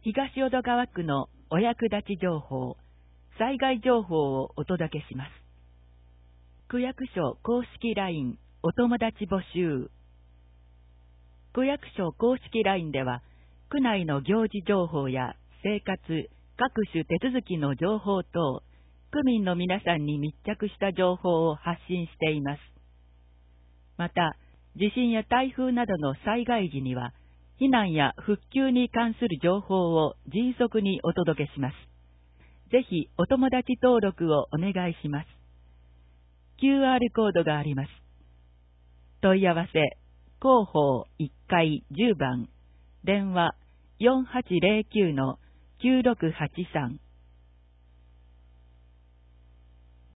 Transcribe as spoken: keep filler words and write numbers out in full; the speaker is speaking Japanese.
東淀川区のお役立ち情報、災害情報をお届けします。区役所公式 ライン お友達募集。区役所公式 ライン では、区内の行事情報や生活、各種手続きの情報等、区民の皆さんに密着した情報を発信しています。また、地震や台風などの災害時には、避難や復旧に関する情報を迅速にお届けします。ぜひお友達登録をお願いします。キューアール コードがあります。問い合わせ、広報いっかいじゅうばん、電話 よんはちゼロきゅうのきゅうろくはちさん。